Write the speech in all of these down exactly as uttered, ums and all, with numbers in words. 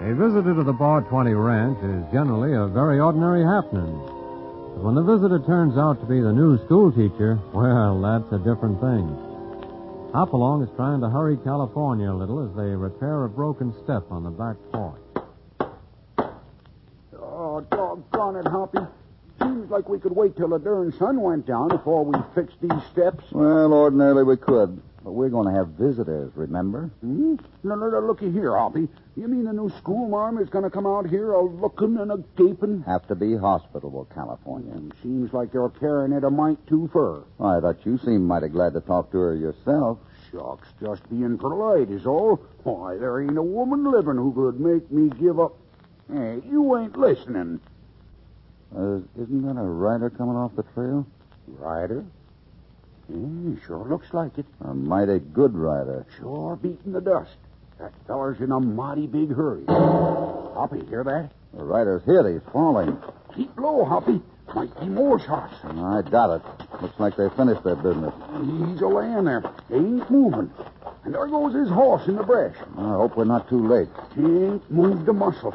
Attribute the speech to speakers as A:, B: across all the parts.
A: A visitor to the Bar twenty Ranch is generally a very ordinary happening. But when the visitor turns out to be the new school teacher, well, that's a different thing. Hopalong is trying to hurry California a little as they repair a broken step on the back porch.
B: Oh, doggone it, Hoppy. Seems like we could wait till the darn sun went down before we fixed these steps.
C: Well, ordinarily we could. But we're going to have visitors, remember?
B: Hmm? No, no, no, looky here, Hoppy. You mean the new schoolmarm is going to come out here a-looking and a-gaping?
C: Have to be hospitable, California.
B: Mm, seems like you're carrying it a mite too far.
C: I thought you seemed mighty glad to talk to her yourself.
B: Shucks, just being polite is all. Why, there ain't a woman living who could make me give up. Hey, you ain't listening.
C: Uh, isn't that a rider coming off the trail?
B: Rider? Yeah, sure looks like it.
C: A mighty good rider.
B: Sure beating the dust. That feller's in a mighty big hurry. Hoppy, hear that?
C: The rider's hit. He's falling.
B: Keep low, Hoppy. Might be more shots.
C: I got it. Looks like they finished their business.
B: He's a laying there. Ain't moving. And there goes his horse in the brush.
C: I hope we're not too late.
B: Ain't moved a muscle.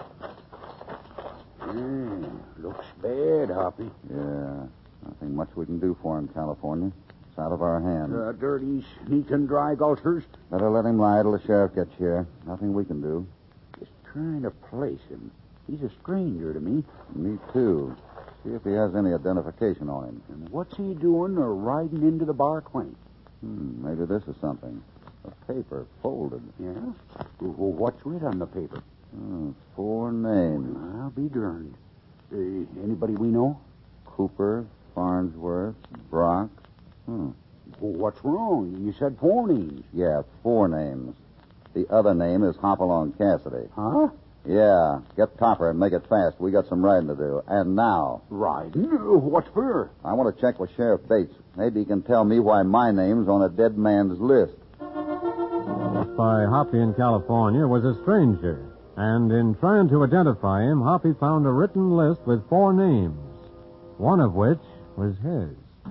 B: Yeah, looks bad, Hoppy.
C: Yeah. Nothing much we can do for him, California. It's out of our hands.
B: Uh, dirty, sneaking dry gulchers.
C: Better let him lie till the sheriff gets here. Nothing we can do.
B: Just trying to place him. He's a stranger to me.
C: Me, too. See if he has any identification on him.
B: And what's he doing or riding into the Bar twenty?
C: Hmm, maybe this is something. A paper, folded.
B: Yeah? Well, what's writ on the paper?
C: Oh, four names.
B: I'll be darned. Uh, anybody we know?
C: Cooper, Farnsworth, Brock. Hmm.
B: Well, what's wrong? You said four names.
C: Yeah, four names. The other name is Hopalong Cassidy.
B: Huh?
C: Yeah. Get Topper and make it fast. We got some riding to do. And now.
B: Riding? Uh, What for?
C: I want to check with Sheriff Bates. Maybe he can tell me why my name's on a dead man's list.
A: By Hoppy in California was a stranger. And in trying to identify him, Hoppy found a written list with four names, one of which was his.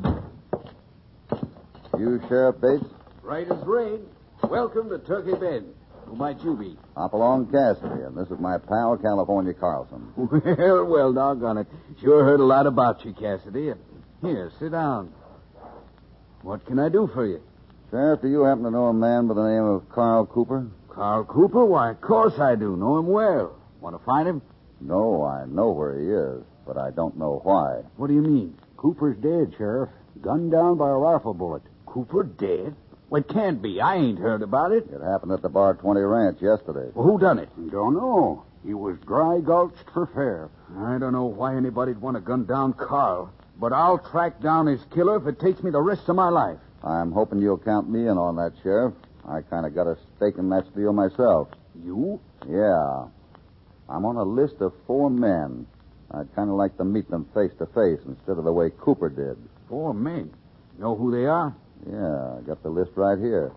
C: You, Sheriff Bates?
D: Right as rain. Welcome to Turkey Bend. Who might you be?
C: Hopalong Cassidy, and this is my pal, California Carlson.
D: Well, well, doggone it. Sure heard a lot about you, Cassidy. Here, sit down. What can I do for you?
C: Sheriff, do you happen to know a man by the name of Carl Cooper?
D: Carl Cooper? Why, of course I do. Know him well. Want to find him?
C: No, I know where he is, but I don't know why.
D: What do you mean?
B: Cooper's dead, Sheriff. Gunned down by a rifle bullet.
D: Cooper dead? Well, it can't be. I ain't heard about it.
C: It happened at the Bar twenty Ranch yesterday.
D: Well, who done it?
B: Don't know. He was dry gulched for fair.
D: I don't know why anybody'd want to gun down Carl, but I'll track down his killer if it takes me the rest of my life.
C: I'm hoping you'll count me in on that, Sheriff. I kind of got a stake in that deal myself.
D: You?
C: Yeah. I'm on a list of four men. I'd kind of like to meet them face to face instead of the way Cooper did.
D: Four men. Know who they are?
C: Yeah, I got the list right here.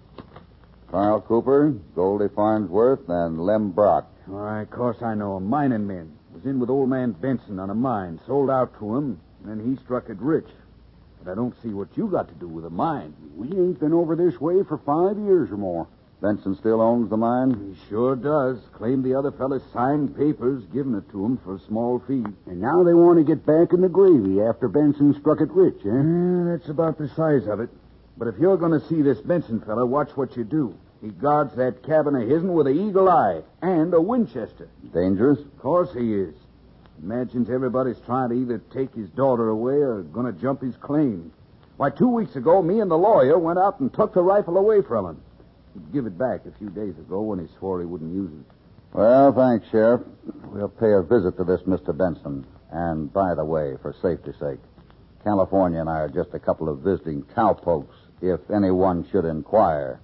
C: Carl Cooper, Goldie Farnsworth, and Lem Brock.
D: Why, of course I know him. Mining men. Was in with old man Benson on a mine. Sold out to him, and then he struck it rich. But I don't see what you got to do with a mine.
B: We ain't been over this way for five years or more.
C: Benson still owns the mine?
D: He sure does. Claimed the other fellas signed papers giving it to him for a small fee.
B: And now they want to get back in the gravy after Benson struck it rich, eh?
D: Yeah, that's about the size of it. But if you're going to see this Benson fella, watch what you do. He guards that cabin of his'n with an eagle eye and a Winchester.
C: Dangerous?
D: Of course he is. Imagines everybody's trying to either take his daughter away or going to jump his claim. Why, two weeks ago, me and the lawyer went out and took the rifle away from him. He'd give it back a few days ago when he swore he wouldn't use it.
C: Well, thanks, Sheriff. We'll pay a visit to this Mister Benson. And, by the way, for safety's sake, California and I are just a couple of visiting cowpokes, if anyone should inquire.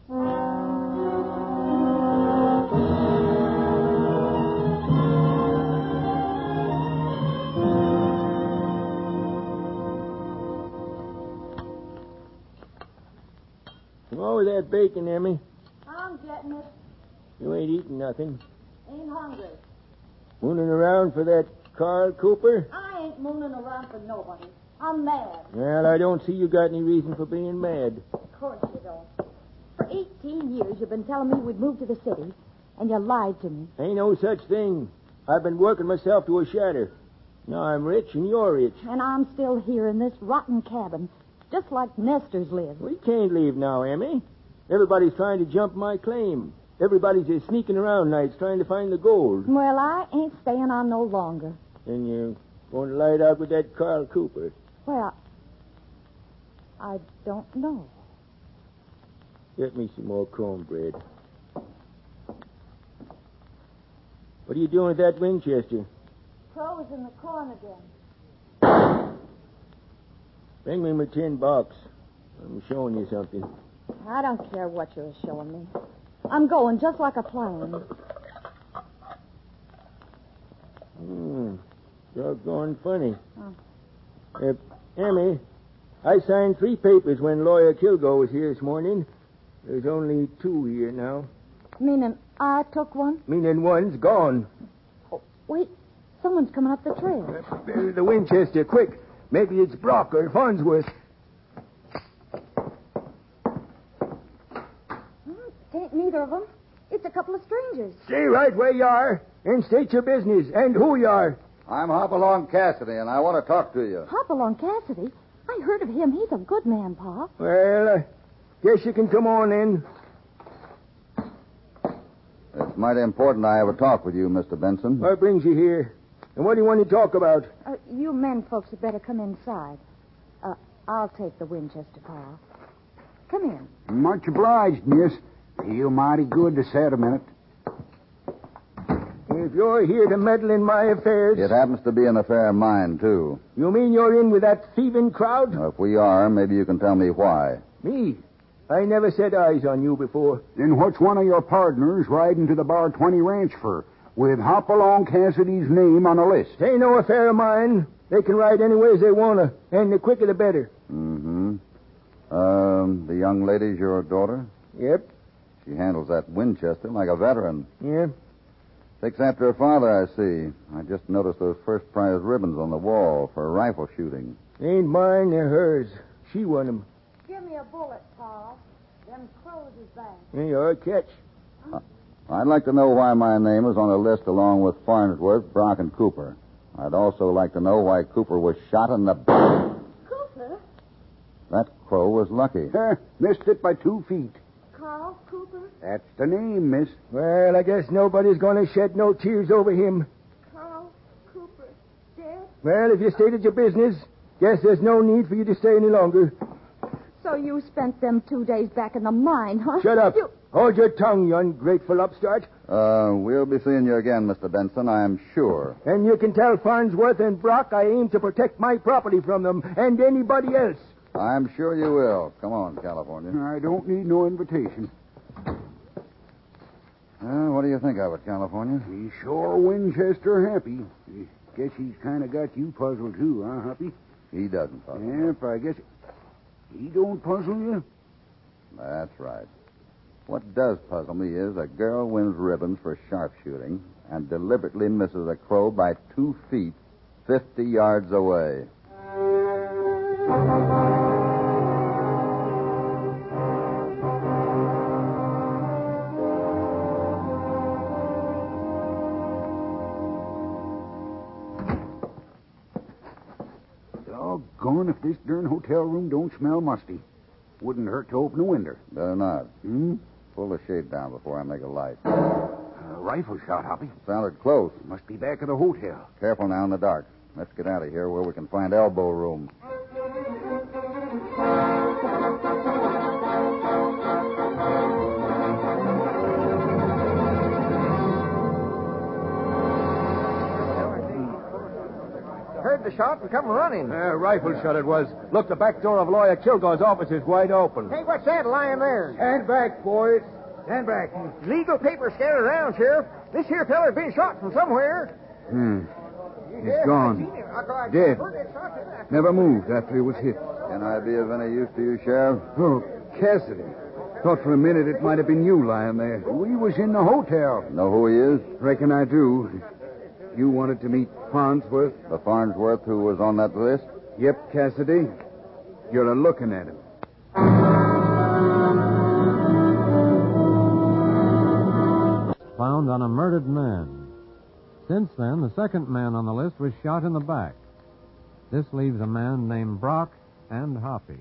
E: What was that bacon, Emmy?
F: I'm getting it.
E: You ain't eating nothing.
F: Ain't hungry.
E: Mooning around for that Carl Cooper?
F: I ain't mooning around for nobody. I'm mad.
E: Well, I don't see you got any reason for being mad.
F: Of course you don't. For eighteen years, you've been telling me we'd move to the city. and you lied to me.
E: Ain't no such thing. I've been working myself to a shatter. Now I'm rich and you're rich.
F: And I'm still here in this rotten cabin, just like Nestor's live.
E: We can't leave now, Emmy. Everybody's trying to jump my claim. Everybody's just sneaking around nights trying to find the gold.
F: Well, I ain't staying on no longer.
E: And you're going to light out with that Carl Cooper.
F: Well, I don't know.
E: Get me some more cornbread. What are you doing with that Winchester?
F: Crow's in the corn again.
E: Bring me my tin box. I'm showing you something.
F: I don't care what you're showing me. I'm going just like I planned.
E: Hmm. Doggone funny.
F: Oh.
E: Uh, Emmy, I signed three papers when Lawyer Kilgore was here this morning. There's only two here now.
F: Meaning I took one?
E: Meaning one's gone.
F: Oh, wait. Someone's coming up the trail.
E: Uh, the Winchester, quick. Maybe it's Brock or Farnsworth.
F: It ain't neither of them. It's a couple of strangers.
E: Stay right where you are and state your business and who you are.
C: I'm Hopalong Cassidy, and I want to talk to you.
F: Hopalong Cassidy? I heard of him. He's a good man, Pa.
E: Well, uh, guess you can come on in.
C: It's mighty important I have a talk with you, Mister Benson.
E: What brings you here? And what do you want to talk about?
F: Uh, you men folks had better come inside. Uh, I'll take the Winchester, Pa. Come in.
B: Much obliged, miss. Feel mighty good to sit a minute.
E: If you're here to meddle in my affairs...
C: It happens to be an affair of mine, too.
E: You mean you're in with that thieving crowd?
C: Now, if we are, maybe you can tell me why.
E: Me? I never set eyes on you before.
B: Then what's one of your partners riding to the Bar twenty ranch for, with Hopalong Cassidy's name on a list?
E: It ain't no affair of mine. They can ride anywhere they want to, and the quicker the better.
C: Mm-hmm. Um, the young lady's your daughter?
E: Yep.
C: She handles that Winchester like a veteran.
E: Yeah.
C: Takes after her father, I see. I just noticed those first prize ribbons on the wall for rifle shooting.
E: Ain't mine, they're hers. She won them.
F: Give me a bullet, Pa. Them crows is back.
E: Hey, you're a catch.
C: I'd like to know why my name is on the list along with Farnsworth, Brock, and Cooper. I'd also like to know why Cooper was shot in the back.
F: Cooper?
C: That crow was lucky.
B: Eh, missed it by two feet.
F: Carl Cooper?
B: That's the name, miss.
E: Well, I guess nobody's going to shed no tears over him.
F: Carl Cooper dead?
E: Well, if you stated your business, guess there's no need for you to stay any longer.
F: So you spent them two days back in the mine, huh?
E: Shut up.
F: You...
E: Hold your tongue, you ungrateful upstart.
C: Uh, we'll be seeing you again, Mister Benson, I'm sure.
E: And you can tell Farnsworth and Brock I aim to protect my property from them and anybody else.
C: I'm sure you will. Come on, California.
B: I don't need no invitation.
C: Uh, what do you think of it, California?
B: He's sure Winchester happy. Guess he's kind of got you puzzled, too, huh, Hoppy?
C: He doesn't, puzzle.
B: Yep, I guess he don't puzzle you.
C: That's right. What does puzzle me is a girl wins ribbons for sharpshooting and deliberately misses a crow by two feet fifty yards away.
B: Doggone if this darn hotel room don't smell musty. Wouldn't hurt to open a window.
C: Better not.
B: Hmm?
C: Pull the shade down before I make a light.
B: A rifle shot, Hoppy.
C: Sounded close.
B: Must be back at the hotel.
C: Careful now in the dark. Let's get out of here where we can find elbow room.
G: Heard the shot and come running.
E: Uh, rifle shot it was. Look, the back door of Lawyer Kilgore's office is wide open.
G: Hey, what's that lying there?
E: Stand back, boys. Stand back.
G: Legal papers scattered around, Sheriff. This here feller's been shot from somewhere.
B: Hmm.
G: He's
B: gone. Dead. Never moved after he was hit.
C: Can I be of any use to you, Sheriff?
B: Oh, Cassidy. Thought for a minute it might have been you lying there. We was in the hotel.
C: Know who he is?
B: Reckon I do. You wanted to meet Farnsworth?
C: The Farnsworth who was on that list?
B: Yep, Cassidy. You're a looking at him.
A: Found on a murdered man. Since then, the second man on the list was shot in the back. This leaves a man named Brock and Hoppy.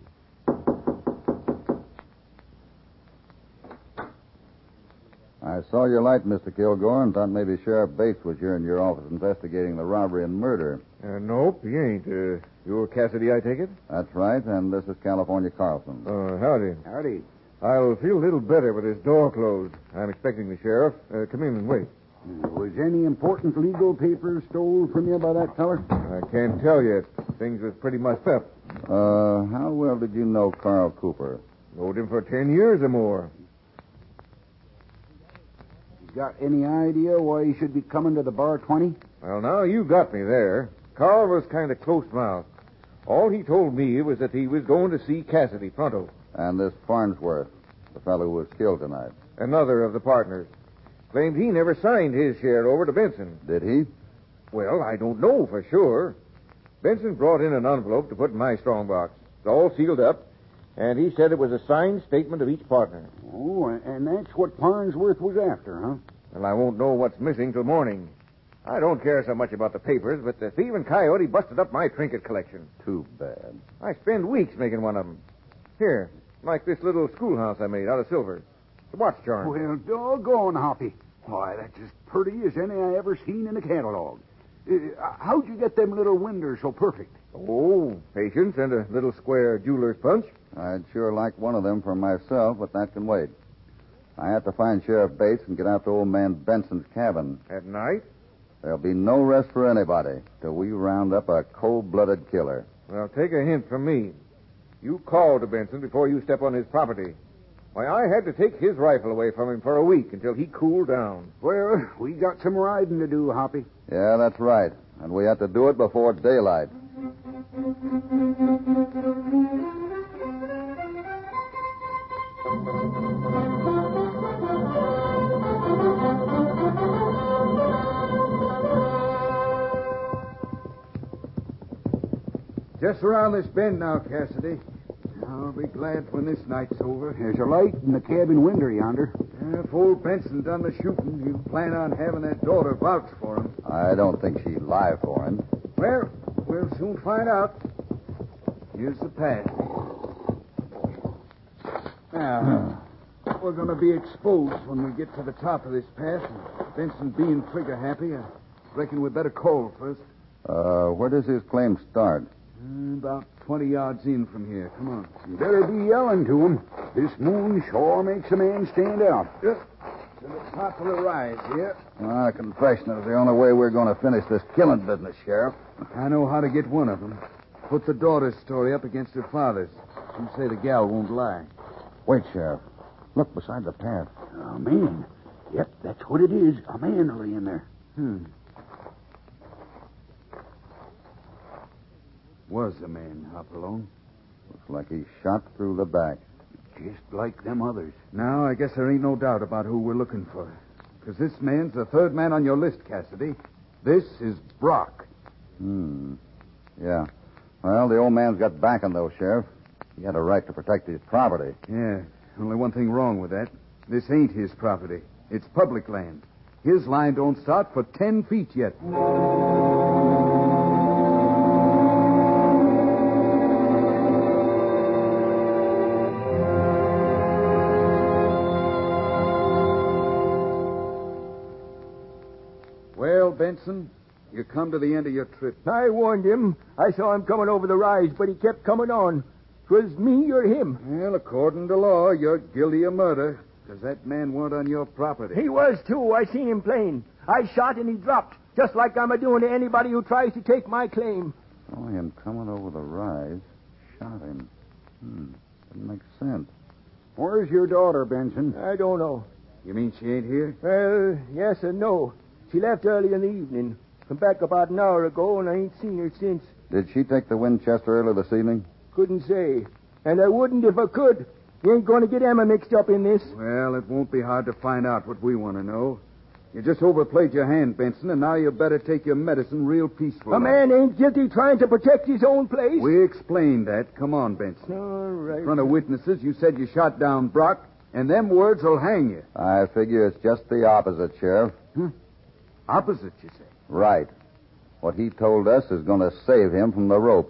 C: I saw your light, Mister Kilgore, and thought maybe Sheriff Bates was here in your office investigating the robbery and murder.
H: Uh, nope, he ain't. Uh, you're Cassidy, I take it?
C: That's right, and this is California Carlson.
H: Uh, howdy.
B: Howdy.
H: I'll feel a little better with this door closed. I'm expecting the sheriff. Uh, come in and wait.
B: Was any important legal papers stole from you by that feller?
H: I can't tell yet. Things was pretty mussed up.
C: Uh, how well did you know Carl Cooper?
H: Knowed him for ten years or more.
B: Got any idea why he should be coming to the Bar twenty?
H: Well, now you got me there. Carl was kind of close-mouthed. All he told me was that he was going to see Cassidy pronto.
C: And this Farnsworth, the fellow who was killed tonight.
H: Another of the partners. Claimed he never signed his share over to Benson.
C: Did he?
H: Well, I don't know for sure. Benson brought in an envelope to put in my strongbox. It's all sealed up, and he said it was a signed statement of each partner.
B: Oh, and that's what Farnsworth was after, huh?
H: Well, I won't know what's missing till morning. I don't care so much about the papers, but the thieving coyote busted up my trinket collection.
C: Too bad.
H: I spend weeks making one of them. Here, like this little schoolhouse I made out of silver. The watch charm.
B: Well, doggone, Hoppy. Why, that's as pretty as any I ever seen in a catalog. Uh, how'd you get them little windows so perfect?
H: Oh, patience and a little square jeweler's punch.
C: I'd sure like one of them for myself, but that can wait. I have to find Sheriff Bates and get out to old man Benson's cabin.
H: At night?
C: There'll be no rest for anybody till we round up a cold-blooded killer.
H: Well, take a hint from me. You call to Benson before you step on his property. Why, I had to take his rifle away from him for a week until he cooled down.
B: Well, we got some riding to do, Hoppy.
C: Yeah, that's right. And we have to do it before daylight.
D: Just around this bend now, Cassidy. I'll be glad when this night's over.
B: There's a light in the cabin window yonder.
D: Yeah, if old Benson done the shooting, you plan on having that daughter vouch for him.
C: I don't think she'd lie for him.
D: Well, we'll soon find out. Here's the path. Now, we're going to be exposed when we get to the top of this path. And Benson being trigger happy, I reckon we better call first.
C: Uh, where does his claim start?
D: Uh, about twenty yards in from here. Come on.
B: You better be yelling to him. This moon sure makes a man stand out.
D: Yep. To the top of the rise here.
C: Well, a confession is the only way we're going to finish this killing business, Sheriff.
D: I know how to get one of them. Put the daughter's story up against her father's. You say the gal won't lie.
C: Wait, Sheriff. Look beside the path.
B: Oh, man. Yep, that's what it is. A man laying there.
D: Hmm. Was a man, Hopalong.
C: Looks like he's shot through the back.
B: Just like them others.
D: Now, I guess there ain't no doubt about who we're looking for. Because this man's the third man on your list, Cassidy. This is Brock.
C: Hmm. Yeah. Well, the old man's got backing, though, Sheriff. He had a right to protect his property.
D: Yeah. Only one thing wrong with that. This ain't his property. It's public land. His line don't start for ten feet yet. Well, Benson, you come to the end of your trip.
E: I warned him. I saw him coming over the rise, but he kept coming on. 'Twas me or him.
D: Well, according to law, you're guilty of murder, because that man weren't on your property.
E: He was, too. I seen him plain. I shot and he dropped, just like I'm a-doing to anybody who tries to take my claim.
C: Saw him coming over the rise. Shot him. Hmm. Doesn't make sense.
B: Where's your daughter, Benson?
E: I don't know.
D: You mean she ain't here?
E: Well, yes and no. She left early in the evening. Come back about an hour ago, and I ain't seen her since.
C: Did she take the Winchester early this evening?
E: Couldn't say. And I wouldn't if I could. You ain't going to get Emma mixed up in this.
D: Well, it won't be hard to find out what we want to know. You just overplayed your hand, Benson, and now you better take your medicine real peaceful.
E: A man ain't guilty trying to protect his own place.
D: We explained that. Come on, Benson.
E: All right.
D: In front of witnesses, you said you shot down Brock, and them words will hang you.
C: I figure it's just the opposite, Sheriff.
B: Huh? Opposite, you say?
C: Right. What he told us is going to save him from the rope.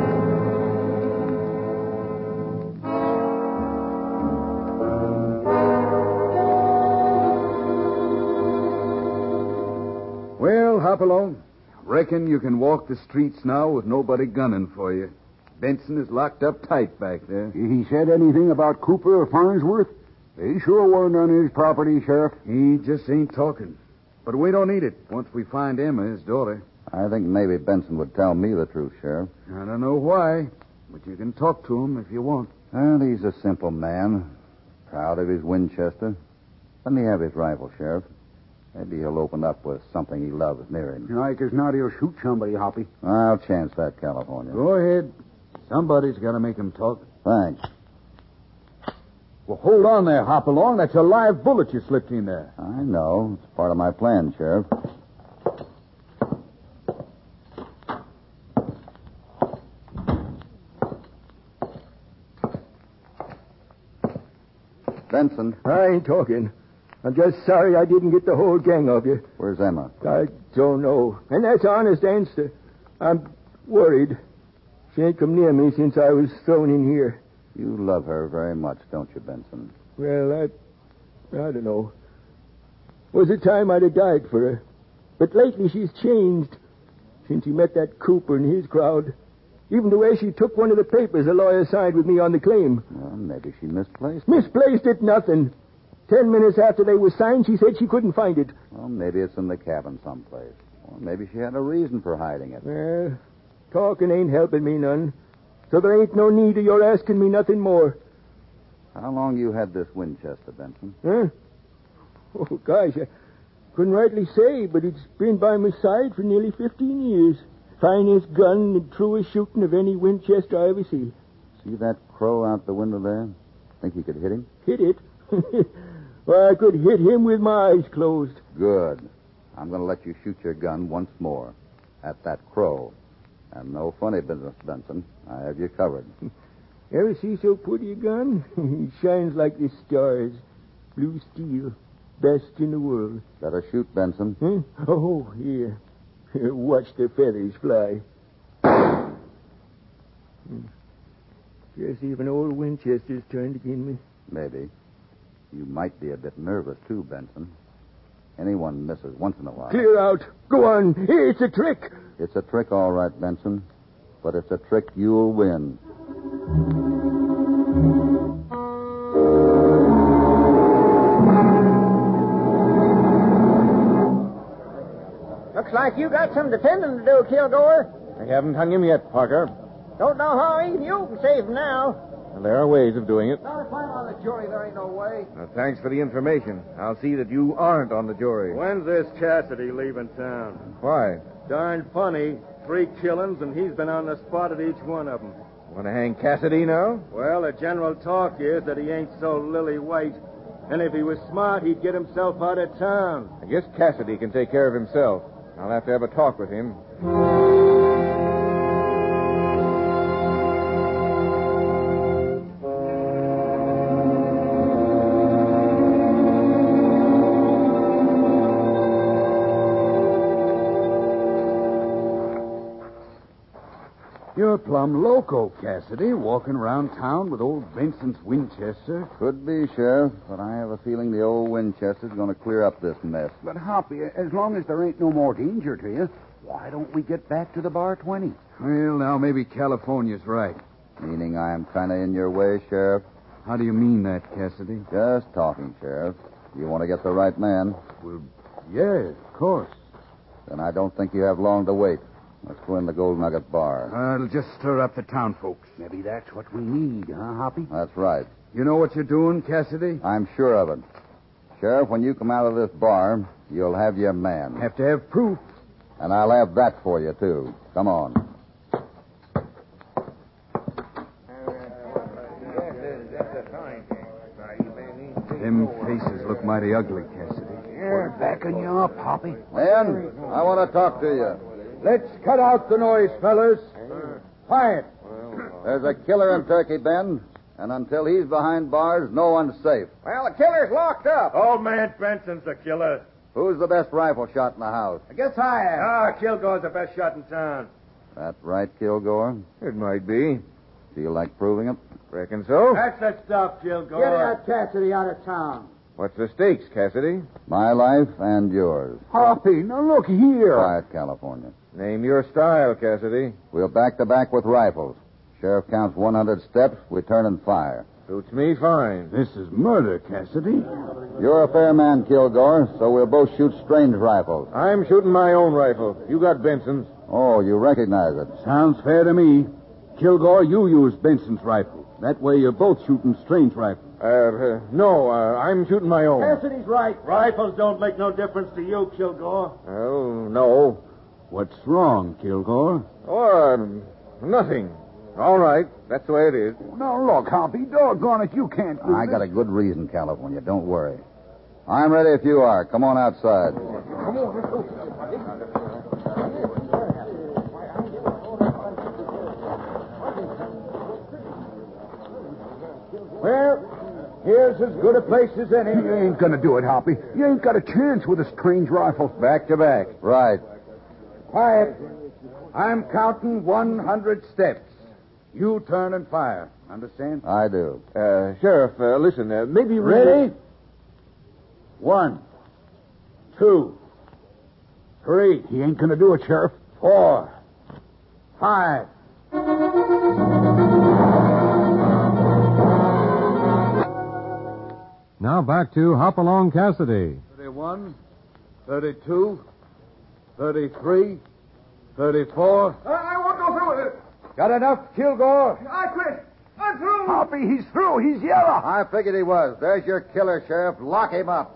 D: Well, Hopalong, reckon you can walk the streets now with nobody gunning for you. Benson is locked up tight back there.
B: He said anything about Cooper or Farnsworth? They sure weren't on his property, Sheriff.
D: He just ain't talking. But we don't need it once we find Emma, his daughter.
C: I think maybe Benson would tell me the truth, Sheriff.
D: I don't know why, but you can talk to him if you want.
C: Well, he's a simple man. Proud of his Winchester. Let me have his rifle, Sheriff. Maybe he'll open up with something he loves near him.
B: Like as not, he'll shoot somebody, Hoppy.
C: I'll chance that, California.
D: Go ahead. Somebody's got to make him talk.
C: Thanks.
D: Well, hold on there, Hopalong. That's a live bullet you slipped in there.
C: I know. It's part of my plan, Sheriff. Benson.
E: I ain't talking. I'm just sorry I didn't get the whole gang of you.
C: Where's Emma?
E: I don't know. And that's the honest answer. I'm worried. She ain't come near me since I was thrown in here.
C: You love her very much, don't you, Benson?
E: Well, I... I don't know. Was it time I'd have died for her. But lately she's changed. Since he met that Cooper and his crowd. Even the way she took one of the papers the lawyer signed with me on the claim.
C: Well, maybe she misplaced it.
E: Misplaced it, nothing. Ten minutes after they were signed, she said she couldn't find it.
C: Well, maybe it's in the cabin someplace. Or maybe she had a reason for hiding it.
E: Well, talking ain't helping me none. So there ain't no need of your asking me nothing more.
C: How long you had this Winchester, Benson?
E: Huh? Oh, gosh, I couldn't rightly say, but it's been by my side for nearly fifteen years. Finest gun and truest shooting of any Winchester I ever see.
C: See that crow out the window there? Think you could hit him?
E: Hit it? Well, I could hit him with my eyes closed.
C: Good. I'm going to let you shoot your gun once more at that crow. And no funny business, Benson. I have you covered.
E: Ever see so pretty a gun? It shines like the stars. Blue steel. Best in the world.
C: Better shoot, Benson.
E: Huh? Oh, here. Watch the feathers fly. Just even old Winchester's turned against me.
C: Maybe. You might be a bit nervous, too, Benson. Anyone misses once in a while.
E: Clear out. Go on. It's a trick.
C: It's a trick, all right, Benson. But it's a trick you'll win.
G: Looks like you got some defending to do, Kilgore.
H: They haven't hung him yet, Parker.
G: Don't know how even you can save him now.
H: And there are ways of doing it.
G: Not if I'm on the jury, there ain't no way.
H: Well, thanks for the information. I'll see that you aren't on the jury.
I: When's this Cassidy leaving town?
H: Why?
I: Darn funny. Three killings, and he's been on the spot at each one of them.
H: Want to hang Cassidy now?
I: Well, the general talk is that he ain't so lily white. And if he was smart, he'd get himself out of town.
H: I guess Cassidy can take care of himself. I'll have to have a talk with him.
D: You're plumb loco, Cassidy, walking around town with old Benson's Winchester.
C: Could be, Sheriff, but I have a feeling the old Winchester's going to clear up this mess.
B: But, Hoppy, as long as there ain't no more danger to you, why don't we get back to the Bar twenty?
D: Well, now maybe California's right.
C: Meaning I'm kind of in your way, Sheriff?
D: How do you mean that, Cassidy?
C: Just talking, Sheriff. You want to get the right man?
D: Well, yeah, of course.
C: Then I don't think you have long to wait. Let's go in the Gold Nugget Bar.
D: Uh, it'll just stir up the town folks.
B: Maybe that's what we need, huh, Hoppy?
C: That's right.
D: You know what you're doing, Cassidy?
C: I'm sure of it. Sheriff, when you come out of this bar, you'll have your man.
D: Have to have proof.
C: And I'll have that for you, too. Come on.
D: Them faces look mighty ugly, Cassidy.
B: We're backing you up, Hoppy.
C: Men, I want to talk to you.
D: Let's cut out the noise, fellas. Quiet.
C: There's a killer in Turkey Bend, and until he's behind bars, no one's safe.
G: Well, the killer's locked up.
I: Old man Benson's the killer.
C: Who's the best rifle shot in the house?
I: I guess I am. Ah, Kilgore's the best shot in town.
C: That right, Kilgore?
H: It might be.
C: Feel like proving it?
H: Reckon so.
I: That's the stuff, Kilgore.
B: Get that Cassidy out of town.
H: What's the stakes, Cassidy?
C: My life and yours.
B: Hoppy, now look here.
C: Quiet, California.
H: Name your style, Cassidy.
C: We'll back to back with rifles. Sheriff counts one hundred steps. We turn and fire.
H: Suits me fine.
B: This is murder, Cassidy.
C: You're a fair man, Kilgore, so we'll both shoot strange rifles.
H: I'm shooting my own rifle. You got Benson's.
C: Oh, you recognize it.
B: Sounds fair to me. Kilgore, you use Benson's rifle. That way you're both shooting strange rifles.
H: Uh, uh no, uh, I'm shooting my own.
B: Cassidy's right.
I: Rifles don't make no difference to you, Kilgore.
H: Well, no.
B: What's wrong, Kilgore?
H: Oh, um, nothing. All right. That's the way it is.
B: Now, look, Hoppy, doggone it, you can't do
C: I
B: this.
C: got a good reason, California. Don't worry. I'm ready if you are. Come on outside.
B: Well, here's as good a place as any. You ain't gonna do it, Hoppy. You ain't got a chance with a strange rifle.
H: Back to back.
C: Right.
B: Quiet. I'm counting one hundred steps. You turn and fire. Understand?
C: I do.
H: Uh, Sheriff, uh, listen, uh, maybe we...
B: Ready? One, two, three. He ain't gonna do it, Sheriff. Four, five.
A: Now back to Hopalong Cassidy.
B: Thirty-one, thirty-two, thirty-three, thirty-four.
I: I, I won't go through with it.
B: Got enough, Kilgore?
I: I quit. I'm through.
B: Hoppy, he's through. He's yellow.
C: I figured he was. There's your killer, Sheriff. Lock him up.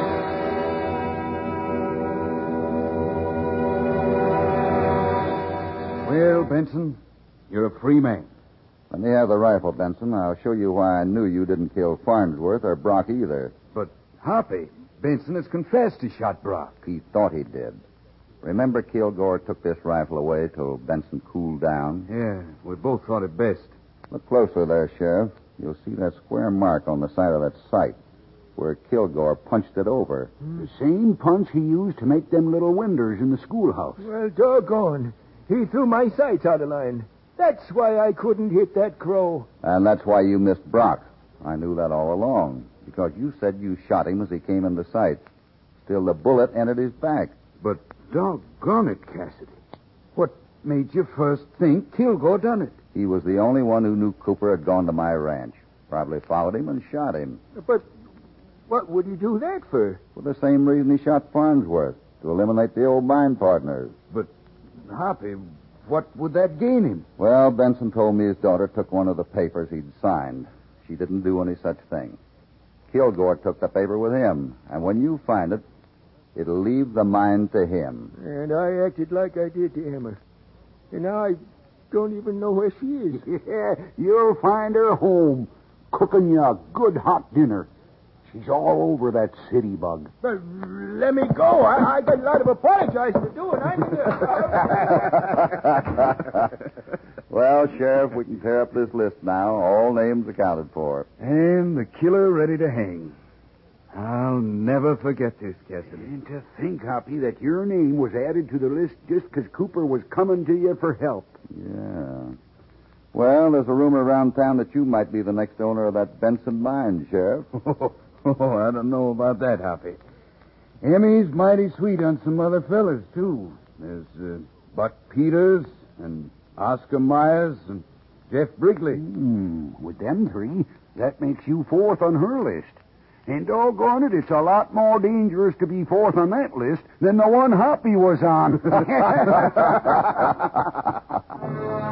B: Well, Benson, you're a free man.
C: Let me have the rifle, Benson. I'll show you why I knew you didn't kill Farnsworth or Brock either.
B: But, Hoppy, Benson has confessed he shot Brock.
C: He thought he did. Remember, Kilgore took this rifle away till Benson cooled down?
B: Yeah, we both thought it best.
C: Look closer there, Sheriff. You'll see that square mark on the side of that sight where Kilgore punched it over.
B: The same punch he used to make them little windows in the schoolhouse.
E: Well, doggone. He threw my sights out of line. That's why I couldn't hit that crow.
C: And that's why you missed Brock. I knew that all along, because you said you shot him as he came into sight. Still, the bullet entered his back.
B: But doggone it, Cassidy. What made you first think Kilgore done it?
C: He was the only one who knew Cooper had gone to my ranch. Probably followed him and shot him.
E: But what would he do that for?
C: For the same reason he shot Farnsworth, to eliminate the old mine partners.
B: But, Hoppy, what would that gain him?
C: Well, Benson told me his daughter took one of the papers he'd signed. She didn't do any such thing. Kilgore took the paper with him, and when you find it, it'll leave the mine to him.
E: And I acted like I did to Emma. And now I don't even know where she is.
B: Yeah, you'll find her home, cooking you a good hot dinner. She's all over that city bug.
E: But let me go. I, I got a lot of apologizing to do, and I'm...
C: Well, Sheriff, we can tear up this list now. All names accounted for.
B: And the killer ready to hang. I'll never forget this, Cassidy. And to think, Hoppy, that your name was added to the list just because Cooper was coming to you for help.
C: Yeah. Well, there's a rumor around town that you might be the next owner of that Benson mine, Sheriff.
B: Oh, I don't know about that, Hoppy. Emmy's mighty sweet on some other fellas, too. There's uh, Buck Peters and Oscar Myers and Jeff Brigley. Mm, with them three, that makes you fourth on her list. And doggone it, it's a lot more dangerous to be fourth on that list than the one Hoppy was on.